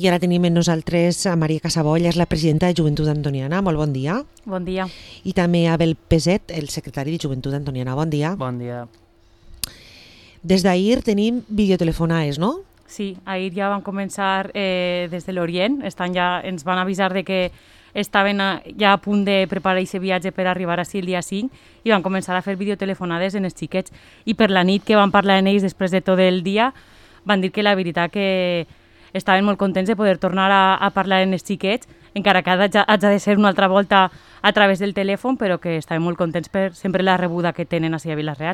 I ara tenim amb nosaltres a Maria Casaboll, és la presidenta de Joventut Antoniana. Molt bon dia. Bon dia. I també a Abel Peset, el secretari de Joventut Antoniana. Bon dia. Bon dia. Des d'ahir tenim videotelefonades, no? Sí, ahir ja van començar des de l'Orient. Ens van avisar de que estaven ja a punt de preparar aquest viatge per arribar així el dia 5 i van començar a fer videotelefonades en els xiquets. I per la nit que van parlar amb ells després de tot el dia van dir que la veritat que estaven molt contents de poder tornar a parlar amb els xiquets, encara que haig de ser una altra volta a través del telèfon, però que estaven molt contents per sempre la rebuda que tenen així a Vila-real.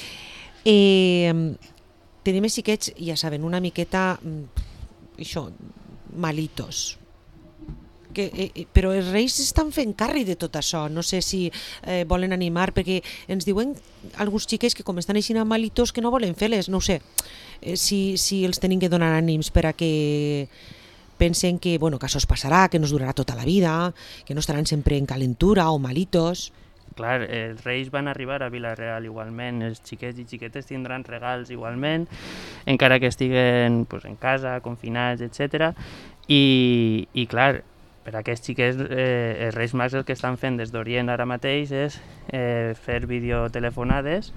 Tenim els xiquets, ja saben, una miqueta això, malitos. Però els Reis estan fent càrrec de tot això. No sé si volen animar, perquè ens diuen alguns xiquets que com estan així malitos que no volen fer-les, no ho sé. Si els tenim que donar ànims per a que pensen que això es passarà, que no es durarà tota la vida, que no estaran sempre en calentura o malitos. Clar, els Reis van arribar a Vila-real igualment, els xiquets i xiquetes tindran regals igualment, encara que estiguen en casa, confinats, etc. I clar, per a aquests xiquets, els Reis Mags el que estan fent des d'Orient ara mateix és fer videotelefonades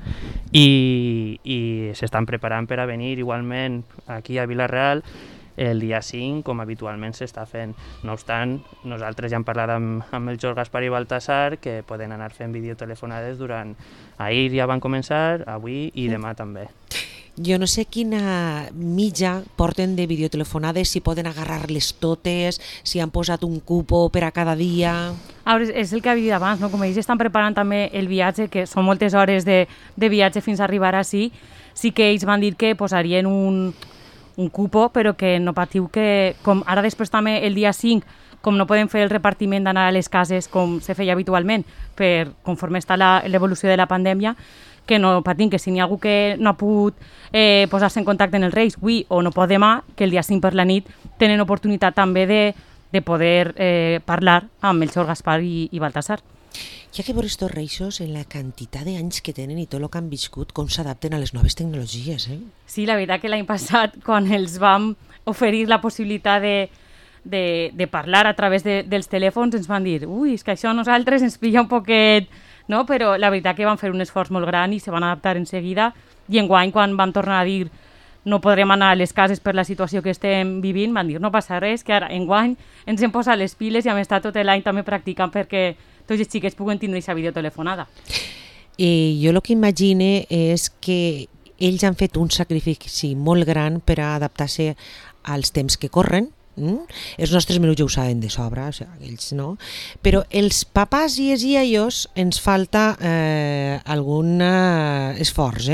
i s'estan preparant per a venir igualment aquí a Vila-real el dia 5, com habitualment s'està fent. No obstant, nosaltres ja hem parlat amb el Jorge Gaspar i Baltasar que poden anar fent videotelefonades durant... Ahir ja van començar, avui i demà també. Jo no sé quina mitja porten de videotelefonades, si poden agarrar-les totes, si han posat un cupo per a cada dia... És el que havia dit abans, no? Com ells estan preparant també el viatge, que són moltes hores de viatge fins a arribar així, sí que ells van dir que posarien un cupo, però que no patiu que, com ara després també el dia 5, com no podem fer el repartiment d'anar a les cases com se feia habitualment, conforme està l'evolució de la pandèmia, que no patim, que si n'hi ha algú que no ha pogut posar-se en contacte amb els Reis avui o no pot demà, que el dia 5 per la nit tenen oportunitat també de poder parlar amb el Jorge Gaspar i Baltasar. Hi ha que veure estos reixos en la quantitat d'anys que tenen i tot el que han viscut, com s'adapten a les noves tecnologies, eh? Sí, la veritat que l'any passat, quan els vam oferir la possibilitat de parlar a través dels telèfons, ens van dir, és que això a nosaltres ens pilla un poquet... No? Però la veritat que van fer un esforç molt gran i se van adaptar en seguida, i enguany quan vam tornar a dir no podrem anar a les cases per la situació que estem vivint, van dir no passa res, que ara enguany ens hem posat les piles i hem estat tot l'any també practicant perquè tots els xiquets puguen tindre aquesta videotelefonada. Jo el que imagine és que ells han fet un sacrifici molt gran per a adaptar-se als temps que corren. Els nostres menús ja ho saben de sobre, ells no, però els papàs i els iaios ens falta algun esforç,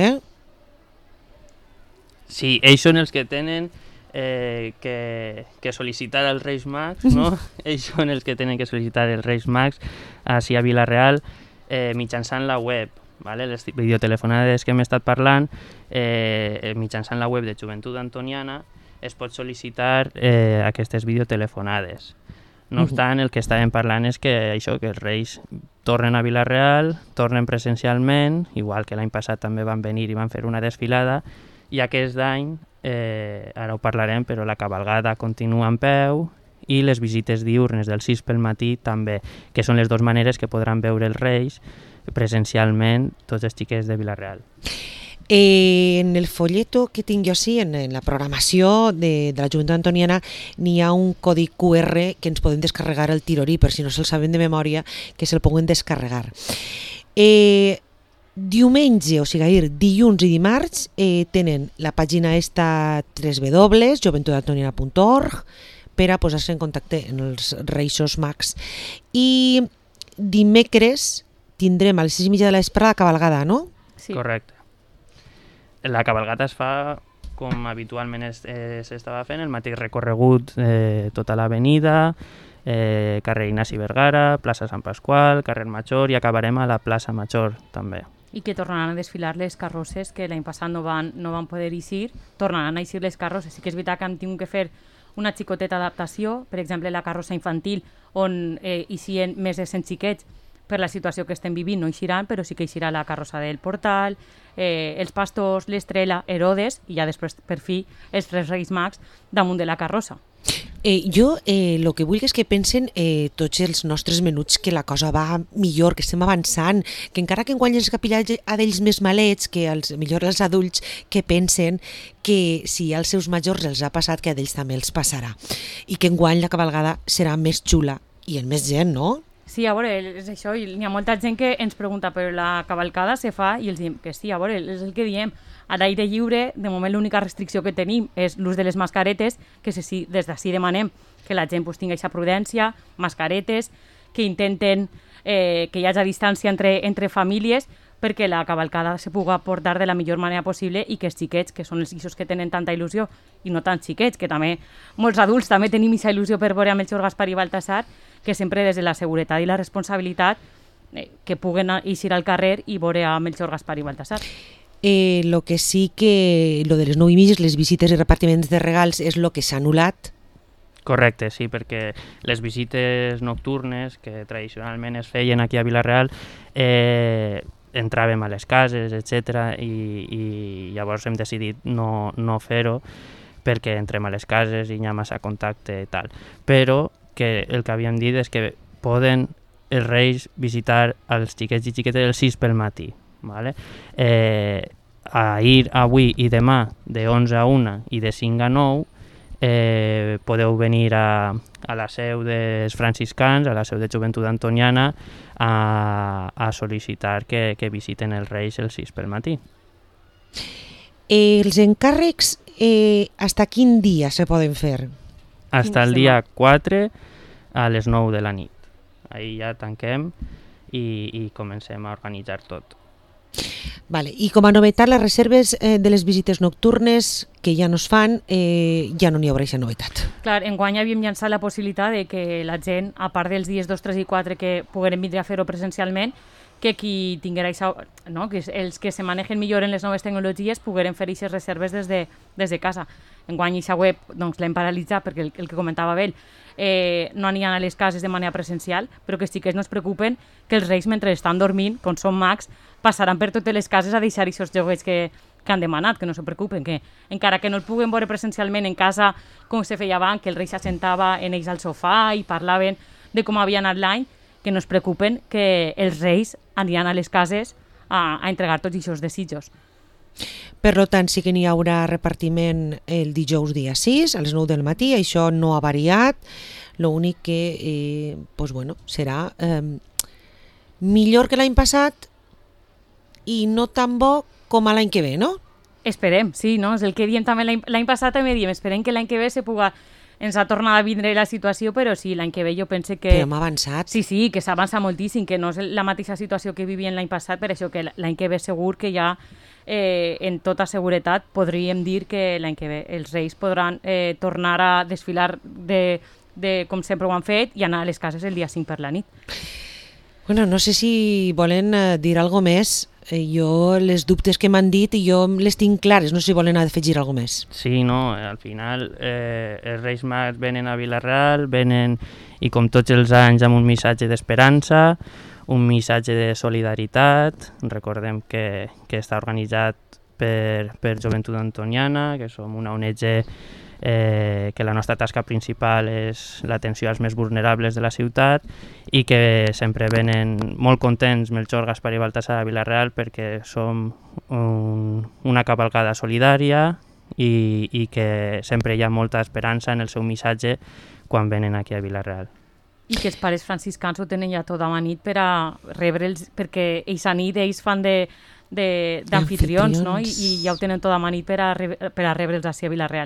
Sí, ells són els que tenen que sol·licitar als Reis Mags, no? Ells són els que tenen que sol·licitar els Reis Mags així a Vila-real mitjançant la web. Vale? Les videotelefonades que hem estat parlant, mitjançant la web de Joventut Antoniana, es pot sol·licitar aquestes videotelefonades. No obstant, el que estàvem parlant és que això, que els Reis tornen a Vila-real, tornen presencialment, igual que l'any passat també van venir i van fer una desfilada, i aquest any, ara ho parlarem, però la cabalgada continua en peu i les visites diürnes del 6 pel matí també, que són les dues maneres que podran veure els Reis presencialment tots els xiquets de Vila-real. En el folleto que tinc jo així, en la programació de la Joventut Antoniana, n'hi ha un codi QR que ens podem descarregar al tirorí, per si no se'l saben de memòria, que se'l puguen descarregar. Diumenge, o sigui, ahir, dilluns i dimarts, tenen la pàgina esta www.joventutantoniana.org per a posar-se en contacte amb els Reis Mags. I dimecres tindrem a les 6:30 de la vesprada la cabalgada, no? Sí. Correcte. La cabalgata es fa com habitualment s'estava fent, el mateix recorregut tota l'avenida, carrer Ignasi Vergara, plaça Sant Pasqual, carrer Major, i acabarem a la plaça Major també. I que tornaran a desfilar les carrosses, que l'any passat no van poder eixir, tornaran a eixir les carrosses. Sí que és veritat que han tingut que fer una xicoteta adaptació, per exemple la carrossa infantil, on eixien més de 100 xiquets, per la situació que estem vivint no eixiran, però sí que eixirà la carrossa del Portal, els pastors, l'estrela, Herodes, i ja després, per fi, els tres Reis Mags damunt de la carrossa. Jo el que vull és que pensen tots els nostres menuts que la cosa va millor, que estem avançant, que encara que enguany els capillats a d'ells més malets, que millor els adults, que pensen que si als seus majors els ha passat, que a d'ells també els passarà. I que enguany la cabalgada serà més xula i en més gent, no? Sí, a veure, és això, i n'hi ha molta gent que ens pregunta, però la cavalcada se fa, i els diem que sí, a veure, és el que diem. A l'aire lliure, de moment l'única restricció que tenim és l'ús de les mascaretes, que sí, des d'ací demanem que la gent tingui aquesta prudència, mascaretes, que intenten que hi hagi distància entre famílies, perquè la cavalcada se pugui portar de la millor manera possible i que els xiquets, que són els guixos que tenen tanta il·lusió, i no tan xiquets, que també molts adults també tenim aquesta il·lusió per veure a Melchor, Gaspar i Baltasar, que sempre des de la seguretat i la responsabilitat que puguen eixir al carrer i veure a Melchor, Gaspar i Baltasar. Lo que sí que, lo de les 9:30, les visites i repartiments de regals és lo que s'ha anul·lat. Correcte, sí, perquè les visites nocturnes que tradicionalment es feien aquí a Vila-real entràvem a les cases, etc. I llavors hem decidit no fer-ho perquè entrem a les cases i hi ha massa contacte i tal. Però que el que havíem dit és que poden els reis visitar els xiquets i xiquetes del 6 pel matí. Vale? Ahir, avui i demà de 11 a 1 i de 5 a 9 podeu venir a la seu dels franciscans, a la seu de Joventut Antoniana, a sol·licitar que visiten els reis el 6 pel matí. Els encàrrecs, hasta quin dia se poden fer? Hasta el dia 4 a les 9 de la nit. Ahir ja tanquem i comencem a organitzar tot. Vale. I com a novetat, les reserves de les visites nocturnes que ja no es fan, ja no n'hi haurà aquesta novetat. Clar, enguany havíem llançat la possibilitat de que la gent, a part dels dies 2, 3 i 4 que pogueren vindre a fer-ho presencialment, que qui tinguera no? Que els que se manegen millor en les noves tecnologies pogueren fer aquestes reserves des de casa. Enguany aquesta web doncs, l'hem paralitzat perquè el que comentava ell, no aniran a les cases de manera presencial, però que sí que no es preocupen que els reis, mentre estan dormint, com són mags, passaran per totes les cases a deixar aquests joguets que han demanat, que no se preocupen, que encara que no el puguen veure presencialment en casa com se feia abans, que el rei s'assentava en ells al sofà i parlaven de com havia anat l'any, que no es preocupen que els reis aniran a les cases a entregar tots aquests desitjos. Per tant, sí que n'hi haurà repartiment el dijous dia 6 a les 9 del matí, això no ha variat, l'únic que serà millor que l'any passat i no tan bo com a l'any que ve, no? Esperem, sí, no? És el que diem també l'any passat, també diem, esperem que l'any que ve ens ha tornat a vindre la situació, però sí, l'any que ve jo pense que... Però hem avançat. Sí, que s'ha avançat moltíssim, que no és la mateixa situació que vivien l'any passat, per això que l'any que ve segur que ja, en tota seguretat, podríem dir que l'any que ve els reis podran tornar a desfilar com sempre ho han fet i anar a les cases el dia 5 per la nit. Bueno, no sé si volen dir alguna més. Jo les dubtes que m'han dit i jo les tinc clares, no sé si volen afegir alguna més. Sí, no, al final els Reis Mags venen a Vila-real, venen i com tots els anys amb un missatge d'esperança, un missatge de solidaritat. Recordem que està organitzat per Joventut Antoniana, que som una ONG que la nostra tasca principal és l'atenció als més vulnerables de la ciutat i que sempre venen molt contents Melchor, Gaspar i Baltasar a Vila-real perquè som una cavalcada solidària i que sempre hi ha molta esperança en el seu missatge quan venen aquí a Vila-real. I que els pares franciscans ho tenen ja tota la nit per a rebre'ls, perquè ells a nit ells fan d'anfitrions, no? I ja ho tenen tota la nit per a rebre'ls així a Vila-real.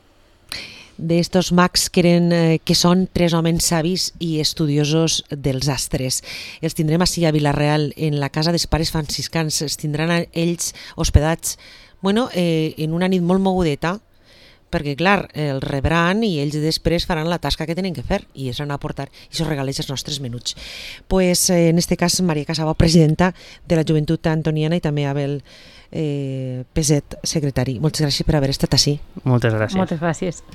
D'estos mags que són 3 homes savis i estudiosos dels astres. Els tindrem així a Vila-real, en la casa dels pares franciscans. Els tindran ells hospedats en una nit molt mogudeta, perquè clar, els rebran i ells després faran la tasca que tenen que fer i és anar a portar i això regaleix els nostres menuts. Pues, en este cas, Maria Casabó, presidenta de la Joventut Antoniana, i també Abel Peset, secretari. Moltes gràcies per haver estat així. Moltes gràcies. Moltes gràcies.